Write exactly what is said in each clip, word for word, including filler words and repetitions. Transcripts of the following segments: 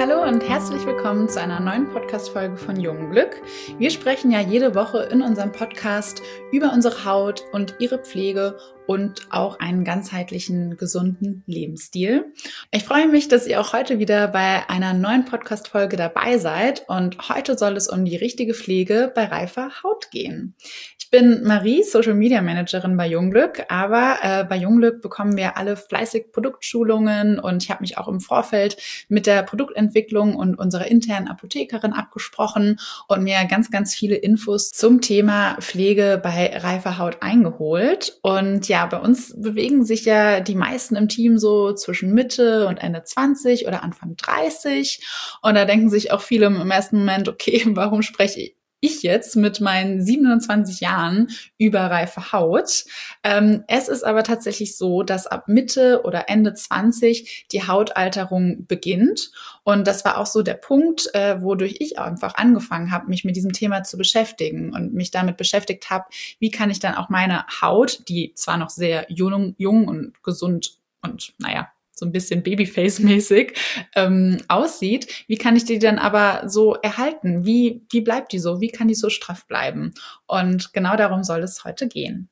Hallo und herzlich willkommen zu einer neuen Podcast-Folge von Jungglück. Wir sprechen ja jede Woche in unserem Podcast über unsere Haut und ihre Pflege und auch einen ganzheitlichen, gesunden Lebensstil. Ich freue mich, dass ihr auch heute wieder bei einer neuen Podcast-Folge dabei seid und heute soll es um die richtige Pflege bei reifer Haut gehen. Ich bin Marie, Social Media Managerin bei Jungglück, aber äh, bei Jungglück bekommen wir alle fleißig Produktschulungen und ich habe mich auch im Vorfeld mit der Produktentwicklung und unserer internen Apothekerin abgesprochen und mir ganz, ganz viele Infos zum Thema Pflege bei reifer Haut eingeholt. Und ja, bei uns bewegen sich ja die meisten im Team so zwischen Mitte und Ende zwanzig oder Anfang dreißig. Und da denken sich auch viele im ersten Moment, okay, warum spreche ich ich jetzt mit meinen siebenundzwanzig Jahren über reife Haut. Ähm, es ist aber tatsächlich so, dass ab Mitte oder Ende zwanzig die Hautalterung beginnt. Und das war auch so der Punkt, äh, wodurch ich einfach angefangen habe, mich mit diesem Thema zu beschäftigen und mich damit beschäftigt habe, wie kann ich dann auch meine Haut, die zwar noch sehr jung, jung und gesund und naja, so ein bisschen Babyface-mäßig ähm, aussieht, wie kann ich die dann aber so erhalten? Wie, wie bleibt die so? Wie kann die so straff bleiben? Und genau darum soll es heute gehen.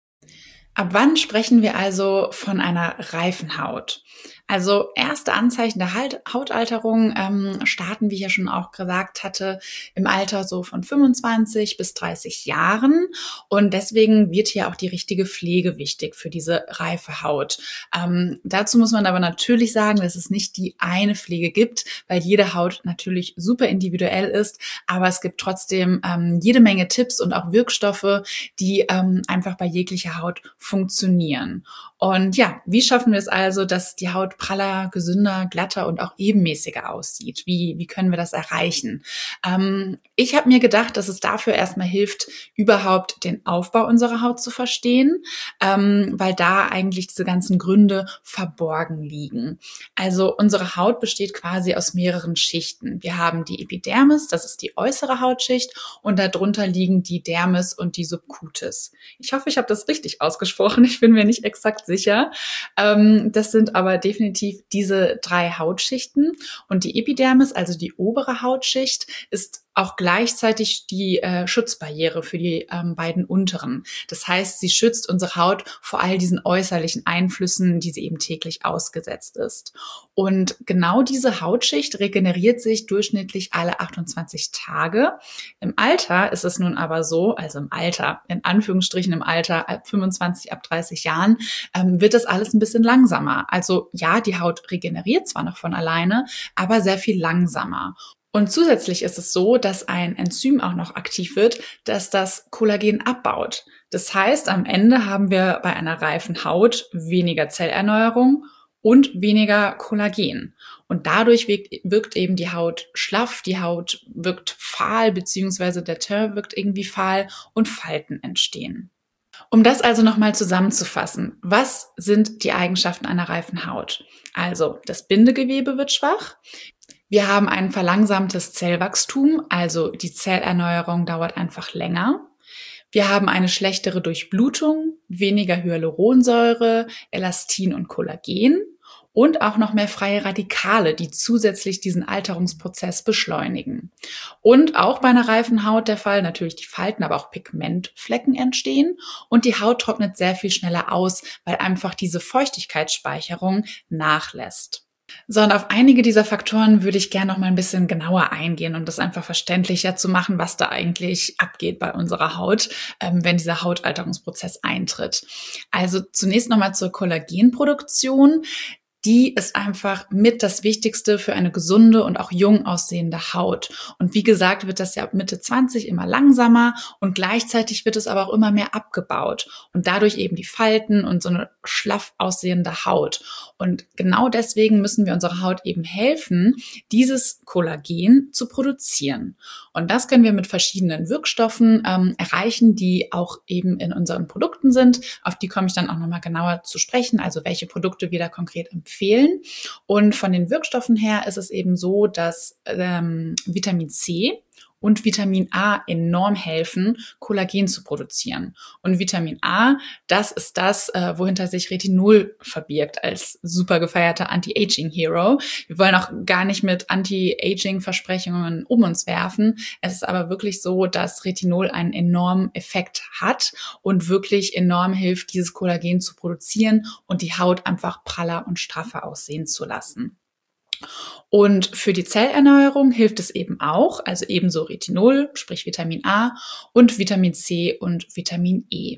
Ab wann sprechen wir also von einer reifen Haut? Also erste Anzeichen der Hautalterung ähm, starten, wie ich ja schon auch gesagt hatte, im Alter so von fünfundzwanzig bis dreißig Jahren. Und deswegen wird hier auch die richtige Pflege wichtig für diese reife Haut. Ähm, dazu muss man aber natürlich sagen, dass es nicht die eine Pflege gibt, weil jede Haut natürlich super individuell ist. Aber es gibt trotzdem ähm, jede Menge Tipps und auch Wirkstoffe, die ähm, einfach bei jeglicher Haut funktionieren. Und ja, wie schaffen wir es also, dass die Haut praller, gesünder, glatter und auch ebenmäßiger aussieht? Wie, wie können wir das erreichen? Ähm, ich habe mir gedacht, dass es dafür erstmal hilft, überhaupt den Aufbau unserer Haut zu verstehen, ähm, weil da eigentlich diese ganzen Gründe verborgen liegen. Also unsere Haut besteht quasi aus mehreren Schichten. Wir haben die Epidermis, das ist die äußere Hautschicht, und darunter liegen die Dermis und die Subcutis. Ich hoffe, ich habe das richtig ausgesprochen. Ich bin mir nicht exakt sicher. Ähm, das sind aber definitiv diese drei Hautschichten. Und die Epidermis, also die obere Hautschicht, ist auch gleichzeitig die äh, Schutzbarriere für die ähm, beiden unteren. Das heißt, sie schützt unsere Haut vor all diesen äußerlichen Einflüssen, die sie eben täglich ausgesetzt ist. Und genau diese Hautschicht regeneriert sich durchschnittlich alle achtundzwanzig Tage. Im Alter ist es nun aber so, also im Alter, in Anführungsstrichen im Alter, ab fünfundzwanzig, ab dreißig Jahren, ähm, wird das alles ein bisschen langsamer. Also ja, die Haut regeneriert zwar noch von alleine, aber sehr viel langsamer. Und zusätzlich ist es so, dass ein Enzym auch noch aktiv wird, das das Kollagen abbaut. Das heißt, am Ende haben wir bei einer reifen Haut weniger Zellerneuerung und weniger Kollagen. Und dadurch wirkt, wirkt eben die Haut schlaff, die Haut wirkt fahl, beziehungsweise der Teint wirkt irgendwie fahl und Falten entstehen. Um das also nochmal zusammenzufassen, was sind die Eigenschaften einer reifen Haut? Also, das Bindegewebe wird schwach. Wir haben ein verlangsamtes Zellwachstum, also die Zellerneuerung dauert einfach länger. Wir haben eine schlechtere Durchblutung, weniger Hyaluronsäure, Elastin und Kollagen und auch noch mehr freie Radikale, die zusätzlich diesen Alterungsprozess beschleunigen. Und auch bei einer reifen Haut der Fall, natürlich die Falten, aber auch Pigmentflecken entstehen und die Haut trocknet sehr viel schneller aus, weil einfach diese Feuchtigkeitsspeicherung nachlässt. So, und auf einige dieser Faktoren würde ich gerne noch mal ein bisschen genauer eingehen und das einfach verständlicher zu machen, was da eigentlich abgeht bei unserer Haut, ähm, wenn dieser Hautalterungsprozess eintritt. Also zunächst noch mal zur Kollagenproduktion. Die ist einfach mit das Wichtigste für eine gesunde und auch jung aussehende Haut. Und wie gesagt, wird das ja ab Mitte zwanzig immer langsamer und gleichzeitig wird es aber auch immer mehr abgebaut und dadurch eben die Falten und so eine schlaff aussehende Haut. Und genau deswegen müssen wir unserer Haut eben helfen, dieses Kollagen zu produzieren. Und das können wir mit verschiedenen Wirkstoffen ähm, erreichen, die auch eben in unseren Produkten sind. Auf die komme ich dann auch nochmal genauer zu sprechen, also welche Produkte wir da konkret empfehlen. empfehlen. Und von den Wirkstoffen her ist es eben so, dass ähm, Vitamin C und Vitamin A enorm helfen, Kollagen zu produzieren. Und Vitamin A, das ist das, äh, wohinter sich Retinol verbirgt als super gefeierter Anti-Aging-Hero. Wir wollen auch gar nicht mit Anti-Aging-Versprechungen um uns werfen. Es ist aber wirklich so, dass Retinol einen enormen Effekt hat und wirklich enorm hilft, dieses Kollagen zu produzieren und die Haut einfach praller und straffer aussehen zu lassen. Und für die Zellerneuerung hilft es eben auch, also ebenso Retinol, sprich Vitamin A und Vitamin C und Vitamin E.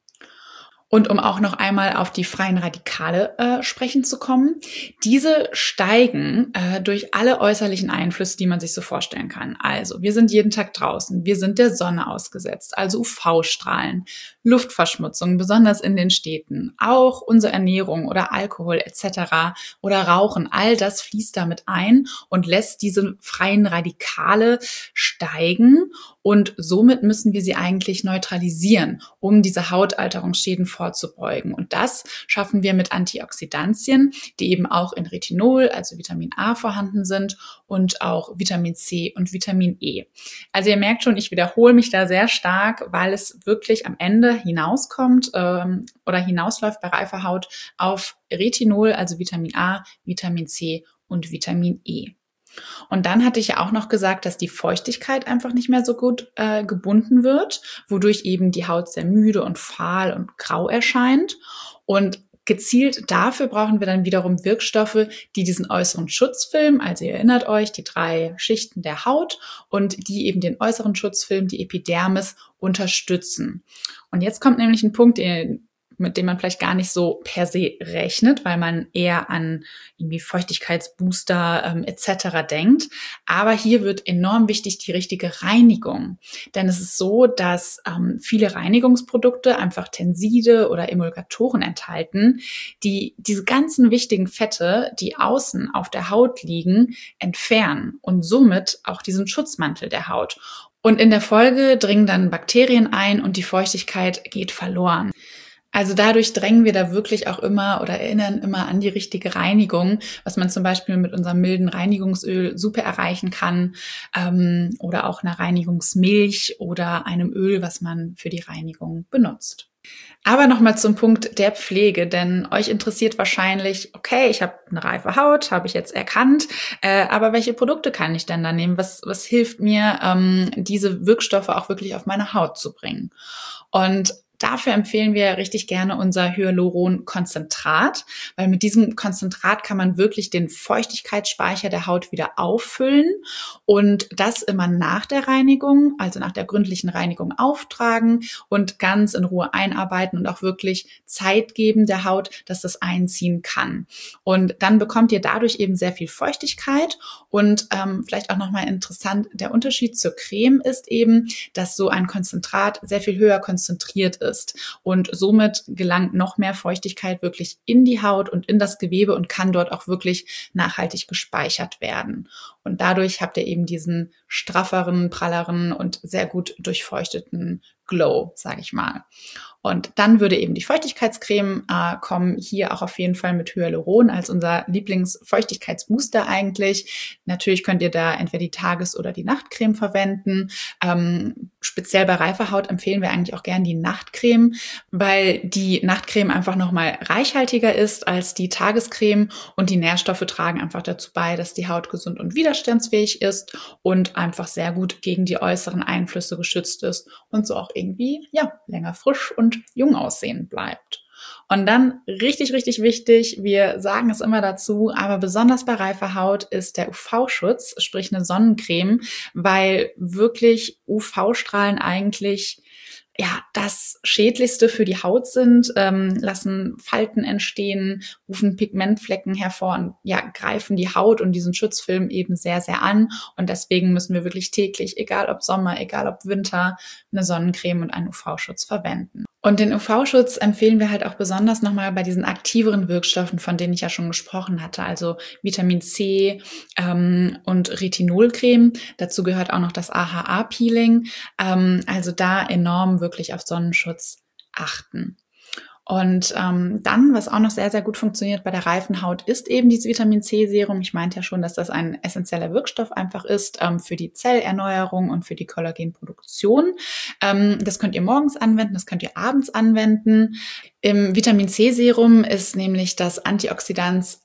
Und um auch noch einmal auf die freien Radikale äh, sprechen zu kommen, diese steigen äh, durch alle äußerlichen Einflüsse, die man sich so vorstellen kann. Also wir sind jeden Tag draußen, wir sind der Sonne ausgesetzt, also U V-Strahlen, Luftverschmutzung, besonders in den Städten, auch unsere Ernährung oder Alkohol et cetera oder Rauchen, all das fließt damit ein und lässt diese freien Radikale steigen. Und somit müssen wir sie eigentlich neutralisieren, um diese Hautalterungsschäden vorzubeugen. Und das schaffen wir mit Antioxidantien, die eben auch in Retinol, also Vitamin A, vorhanden sind und auch Vitamin C und Vitamin E. Also ihr merkt schon, ich wiederhole mich da sehr stark, weil es wirklich am Ende hinauskommt ähm, oder hinausläuft bei reifer Haut auf Retinol, also Vitamin A, Vitamin C und Vitamin E. Und dann hatte ich ja auch noch gesagt, dass die Feuchtigkeit einfach nicht mehr so gut äh, gebunden wird, wodurch eben die Haut sehr müde und fahl und grau erscheint. Und gezielt dafür brauchen wir dann wiederum Wirkstoffe, die diesen äußeren Schutzfilm, also ihr erinnert euch, die drei Schichten der Haut und die eben den äußeren Schutzfilm, die Epidermis, unterstützen. Und jetzt kommt nämlich ein Punkt, den mit dem man vielleicht gar nicht so per se rechnet, weil man eher an irgendwie Feuchtigkeitsbooster ähm, et cetera denkt. Aber hier wird enorm wichtig die richtige Reinigung. Denn es ist so, dass ähm, viele Reinigungsprodukte einfach Tenside oder Emulgatoren enthalten, die diese ganzen wichtigen Fette, die außen auf der Haut liegen, entfernen und somit auch diesen Schutzmantel der Haut. Und in der Folge dringen dann Bakterien ein und die Feuchtigkeit geht verloren. Also dadurch drängen wir da wirklich auch immer oder erinnern immer an die richtige Reinigung, was man zum Beispiel mit unserem milden Reinigungsöl super erreichen kann, ähm, oder auch einer Reinigungsmilch oder einem Öl, was man für die Reinigung benutzt. Aber nochmal zum Punkt der Pflege, denn euch interessiert wahrscheinlich, okay, ich habe eine reife Haut, habe ich jetzt erkannt, äh, aber welche Produkte kann ich denn da nehmen? Was, was hilft mir, ähm, diese Wirkstoffe auch wirklich auf meine Haut zu bringen? Und dafür empfehlen wir richtig gerne unser Hyaluron-Konzentrat, weil mit diesem Konzentrat kann man wirklich den Feuchtigkeitsspeicher der Haut wieder auffüllen und das immer nach der Reinigung, also nach der gründlichen Reinigung auftragen und ganz in Ruhe einarbeiten und auch wirklich Zeit geben der Haut, dass das einziehen kann. Und dann bekommt ihr dadurch eben sehr viel Feuchtigkeit und ähm, vielleicht auch nochmal interessant, der Unterschied zur Creme ist eben, dass so ein Konzentrat sehr viel höher konzentriert ist. Ist. Und somit gelangt noch mehr Feuchtigkeit wirklich in die Haut und in das Gewebe und kann dort auch wirklich nachhaltig gespeichert werden. Und dadurch habt ihr eben diesen strafferen, pralleren und sehr gut durchfeuchteten Glow, sage ich mal. Und dann würde eben die Feuchtigkeitscreme äh, kommen, hier auch auf jeden Fall mit Hyaluron als unser Lieblingsfeuchtigkeitsbooster eigentlich. Natürlich könnt ihr da entweder die Tages- oder die Nachtcreme verwenden. Ähm, speziell bei reifer Haut empfehlen wir eigentlich auch gerne die Nachtcreme, weil die Nachtcreme einfach nochmal reichhaltiger ist als die Tagescreme und die Nährstoffe tragen einfach dazu bei, dass die Haut gesund und widerstandsfähig ist und einfach sehr gut gegen die äußeren Einflüsse geschützt ist und so auch irgendwie, ja, länger frisch und jung aussehen bleibt. Und dann richtig, richtig wichtig, wir sagen es immer dazu, aber besonders bei reifer Haut ist der U V-Schutz, sprich eine Sonnencreme, weil wirklich U V-Strahlen eigentlich ja das Schädlichste für die Haut sind, ähm, lassen Falten entstehen, rufen Pigmentflecken hervor und ja, greifen die Haut und diesen Schutzfilm eben sehr, sehr an. Und deswegen müssen wir wirklich täglich, egal ob Sommer, egal ob Winter, eine Sonnencreme und einen U V-Schutz verwenden. Und den U V-Schutz empfehlen wir halt auch besonders nochmal bei diesen aktiveren Wirkstoffen, von denen ich ja schon gesprochen hatte, also Vitamin C ähm, und Retinolcreme. Dazu gehört auch noch das A H A-Peeling. Ähm, also da enorm wirklich auf Sonnenschutz achten. Und ähm, dann, was auch noch sehr, sehr gut funktioniert bei der reifen Haut, ist eben dieses Vitamin-C-Serum. Ich meinte ja schon, dass das ein essentieller Wirkstoff einfach ist ähm, für die Zellerneuerung und für die Kollagenproduktion. Ähm, das könnt ihr morgens anwenden, das könnt ihr abends anwenden. Im Vitamin-C-Serum ist nämlich das Antioxidant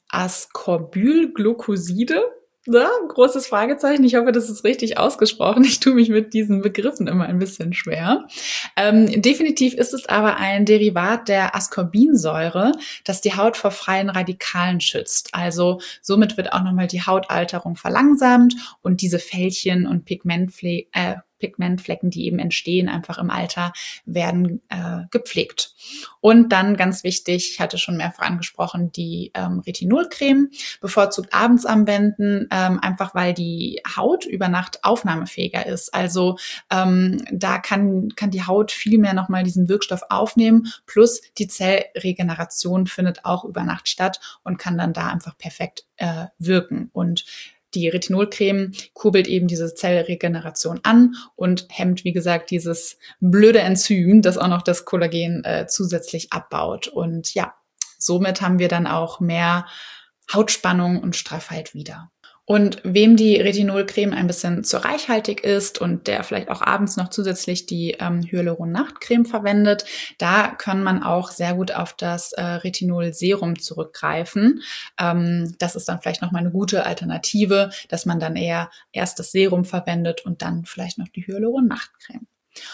Ascorbylglucoside. Ja, großes Fragezeichen. Ich hoffe, das ist richtig ausgesprochen. Ich tue mich mit diesen Begriffen immer ein bisschen schwer. Ähm, definitiv ist es aber ein Derivat der Ascorbinsäure, das die Haut vor freien Radikalen schützt. Also somit wird auch nochmal die Hautalterung verlangsamt und diese Fältchen und Pigmentfle- äh, Pigmentflecken, die eben entstehen, einfach im Alter, werden äh, gepflegt. Und dann ganz wichtig, ich hatte schon mehrfach angesprochen, die ähm, Retinolcreme, bevorzugt abends anwenden, ähm, einfach weil die Haut über Nacht aufnahmefähiger ist. Also ähm, da kann, kann die Haut viel mehr nochmal diesen Wirkstoff aufnehmen, plus die Zellregeneration findet auch über Nacht statt und kann dann da einfach perfekt äh, wirken. Und die Retinolcreme kurbelt eben diese Zellregeneration an und hemmt, wie gesagt, dieses blöde Enzym, das auch noch das Kollagen äh, zusätzlich abbaut. Und ja, somit haben wir dann auch mehr Hautspannung und Straffheit wieder. Und wem die Retinolcreme ein bisschen zu reichhaltig ist und der vielleicht auch abends noch zusätzlich die ähm, Hyaluron-Nachtcreme verwendet, da kann man auch sehr gut auf das äh, Retinol-Serum zurückgreifen. Ähm, das ist dann vielleicht nochmal eine gute Alternative, dass man dann eher erst das Serum verwendet und dann vielleicht noch die Hyaluron-Nachtcreme.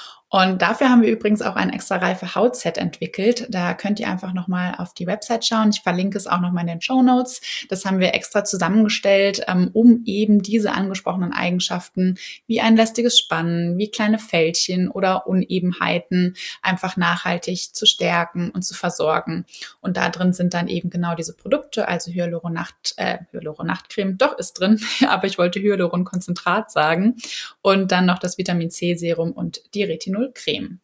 Und dafür haben wir übrigens auch ein extra reife Hautset entwickelt. Da könnt ihr einfach nochmal auf die Website schauen. Ich verlinke es auch nochmal in den Shownotes. Das haben wir extra zusammengestellt, um eben diese angesprochenen Eigenschaften wie ein lästiges Spannen, wie kleine Fältchen oder Unebenheiten einfach nachhaltig zu stärken und zu versorgen. Und da drin sind dann eben genau diese Produkte, also Hyaluron-Nacht, äh, Hyaluron-Nachtcreme, doch ist drin, aber ich wollte Hyaluron-Konzentrat sagen. Und dann noch das Vitamin-C-Serum und die Retinol Creme.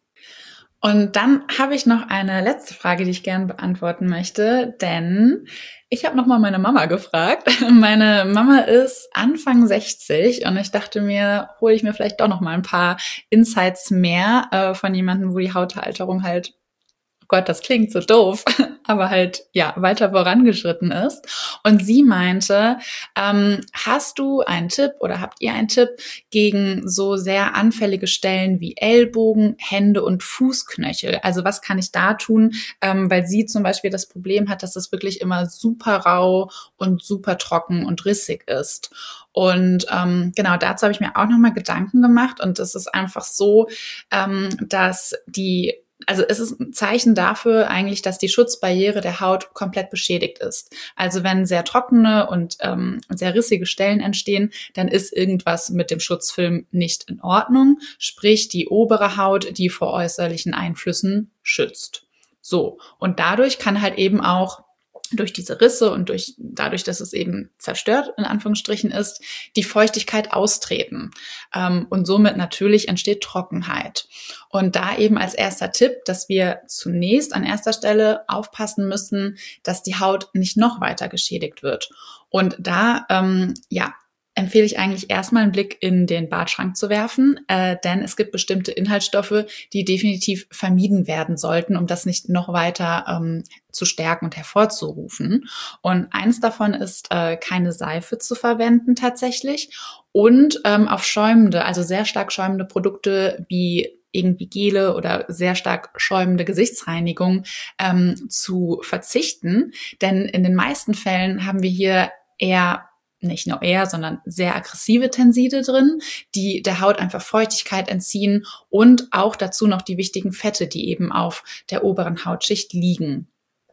Und dann habe ich noch eine letzte Frage, die ich gerne beantworten möchte, denn ich habe nochmal meine Mama gefragt. Meine Mama ist Anfang sechzig und ich dachte mir, hole ich mir vielleicht doch nochmal ein paar Insights mehr äh, von jemandem, wo die Hautalterung halt, oh Gott, das klingt so doof, aber halt, ja, weiter vorangeschritten ist. Und sie meinte, ähm, hast du einen Tipp oder habt ihr einen Tipp gegen so sehr anfällige Stellen wie Ellbogen, Hände und Fußknöchel? Also was kann ich da tun? Ähm, weil sie zum Beispiel das Problem hat, dass es wirklich immer super rau und super trocken und rissig ist. Und ähm, genau dazu habe ich mir auch nochmal Gedanken gemacht und es ist einfach so, ähm, dass die Also es ist ein Zeichen dafür eigentlich, dass die Schutzbarriere der Haut komplett beschädigt ist. Also wenn sehr trockene und ähm, sehr rissige Stellen entstehen, dann ist irgendwas mit dem Schutzfilm nicht in Ordnung. Sprich, die obere Haut, die vor äußerlichen Einflüssen schützt. So, und dadurch kann halt eben auch durch diese Risse und durch dadurch, dass es eben zerstört in Anführungsstrichen ist, die Feuchtigkeit austreten. Ähm, und somit natürlich entsteht Trockenheit. Und da eben als erster Tipp, dass wir zunächst an erster Stelle aufpassen müssen, dass die Haut nicht noch weiter geschädigt wird. Und da, ähm, ja, empfehle ich eigentlich erstmal einen Blick in den Badschrank zu werfen, äh, denn es gibt bestimmte Inhaltsstoffe, die definitiv vermieden werden sollten, um das nicht noch weiter ähm, zu stärken und hervorzurufen. Und eins davon ist, äh, keine Seife zu verwenden tatsächlich und ähm, auf schäumende, also sehr stark schäumende Produkte wie irgendwie Gele oder sehr stark schäumende Gesichtsreinigung ähm, zu verzichten. Denn in den meisten Fällen haben wir hier eher nicht nur eher, sondern sehr aggressive Tenside drin, die der Haut einfach Feuchtigkeit entziehen und auch dazu noch die wichtigen Fette, die eben auf der oberen Hautschicht liegen.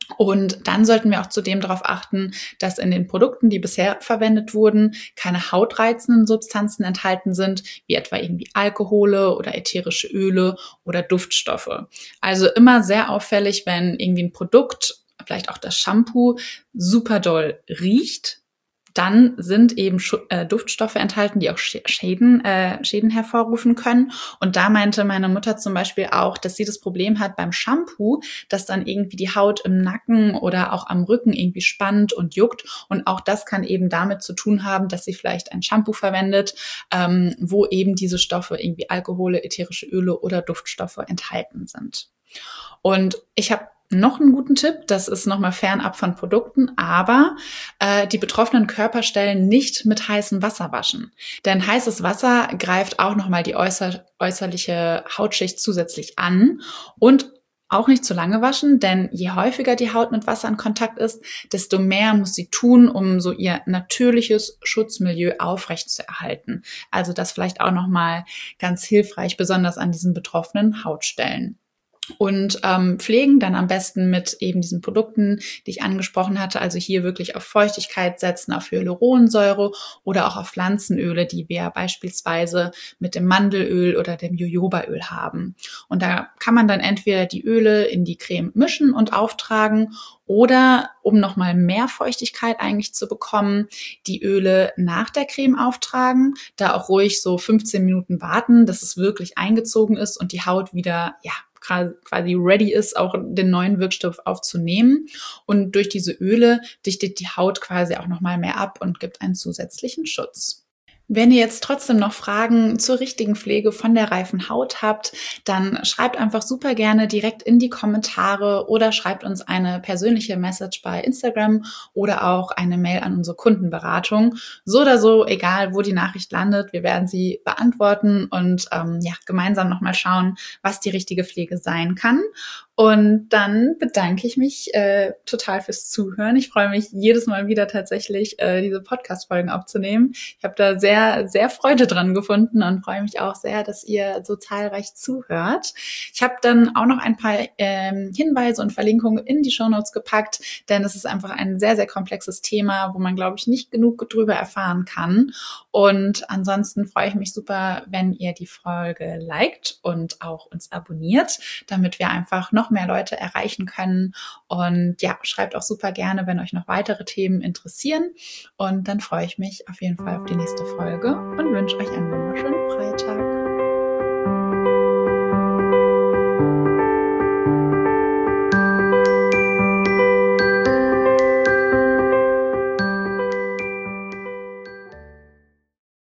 Und dann sollten wir auch zudem darauf achten, dass in den Produkten, die bisher verwendet wurden, keine hautreizenden Substanzen enthalten sind, wie etwa irgendwie Alkohole oder ätherische Öle oder Duftstoffe. Also immer sehr auffällig, wenn irgendwie ein Produkt, vielleicht auch das Shampoo, super doll riecht, dann sind eben äh, Duftstoffe enthalten, die auch Schäden, äh, Schäden hervorrufen können. Und da meinte meine Mutter zum Beispiel auch, dass sie das Problem hat beim Shampoo, dass dann irgendwie die Haut im Nacken oder auch am Rücken irgendwie spannt und juckt. Und auch das kann eben damit zu tun haben, dass sie vielleicht ein Shampoo verwendet, ähm, wo eben diese Stoffe, irgendwie Alkohole, ätherische Öle oder Duftstoffe enthalten sind. Und ich habe noch einen guten Tipp, das ist nochmal fernab von Produkten, aber äh, die betroffenen Körperstellen nicht mit heißem Wasser waschen. Denn heißes Wasser greift auch nochmal die äußer, äußerliche Hautschicht zusätzlich an und auch nicht zu lange waschen, denn je häufiger die Haut mit Wasser in Kontakt ist, desto mehr muss sie tun, um so ihr natürliches Schutzmilieu aufrechtzuerhalten. Also das vielleicht auch nochmal ganz hilfreich, besonders an diesen betroffenen Hautstellen. Und ähm, pflegen dann am besten mit eben diesen Produkten, die ich angesprochen hatte. Also hier wirklich auf Feuchtigkeit setzen, auf Hyaluronsäure oder auch auf Pflanzenöle, die wir beispielsweise mit dem Mandelöl oder dem Jojobaöl haben. Und da kann man dann entweder die Öle in die Creme mischen und auftragen oder, um nochmal mehr Feuchtigkeit eigentlich zu bekommen, die Öle nach der Creme auftragen. Da auch ruhig so fünfzehn Minuten warten, dass es wirklich eingezogen ist und die Haut wieder, ja, quasi ready ist, auch den neuen Wirkstoff aufzunehmen. Und durch diese Öle dichtet die Haut quasi auch nochmal mehr ab und gibt einen zusätzlichen Schutz. Wenn ihr jetzt trotzdem noch Fragen zur richtigen Pflege von der reifen Haut habt, dann schreibt einfach super gerne direkt in die Kommentare oder schreibt uns eine persönliche Message bei Instagram oder auch eine Mail an unsere Kundenberatung. So oder so, egal wo die Nachricht landet, wir werden sie beantworten und ähm, ja, gemeinsam nochmal schauen, was die richtige Pflege sein kann. Und dann bedanke ich mich äh, total fürs Zuhören. Ich freue mich jedes Mal wieder tatsächlich, äh, diese Podcast-Folgen aufzunehmen. Ich habe da sehr, sehr Freude dran gefunden und freue mich auch sehr, dass ihr so zahlreich zuhört. Ich habe dann auch noch ein paar ähm, Hinweise und Verlinkungen in die Shownotes gepackt, denn es ist einfach ein sehr, sehr komplexes Thema, wo man, glaube ich, nicht genug drüber erfahren kann. Und ansonsten freue ich mich super, wenn ihr die Folge liked und auch uns abonniert, damit wir einfach noch mehr Leute erreichen können. Und ja, schreibt auch super gerne, wenn euch noch weitere Themen interessieren. Und dann freue ich mich auf jeden Fall auf die nächste Folge und wünsche euch einen wunderschönen Freitag.